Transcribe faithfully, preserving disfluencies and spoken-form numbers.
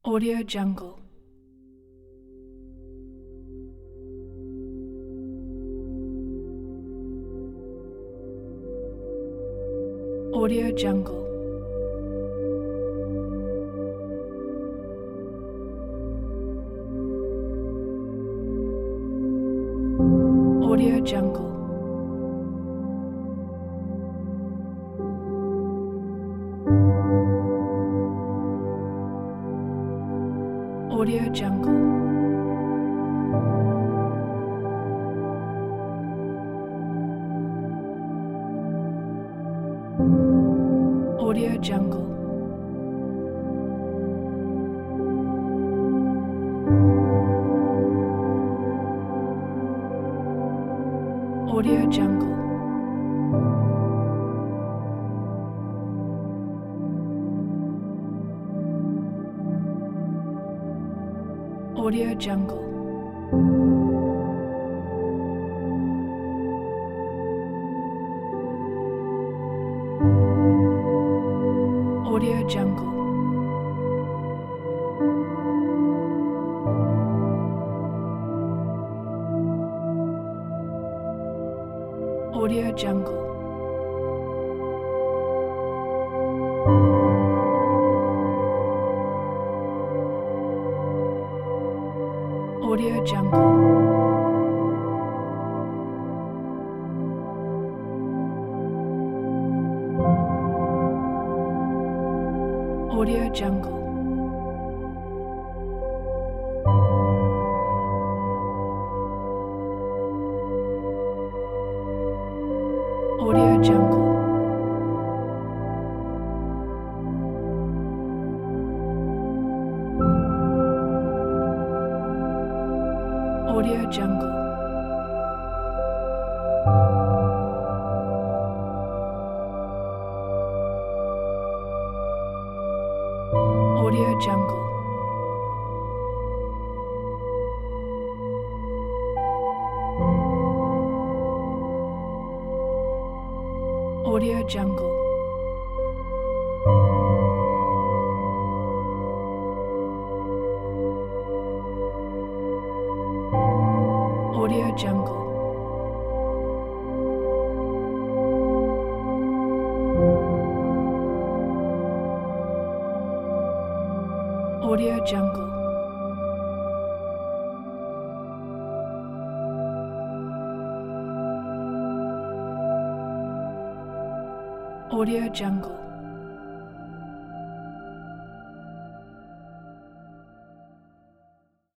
Audio Jungle. Audio Jungle. Audio Jungle. Audio Jungle. Audio Jungle. Audio Jungle. Audio Jungle. Audio Jungle. Audio Jungle. Audio Jungle. Audio Jungle. Audio Jungle. Audio Jungle. Audio Jungle. Audio Jungle. Audio Jungle. Audio Jungle. Audio Jungle.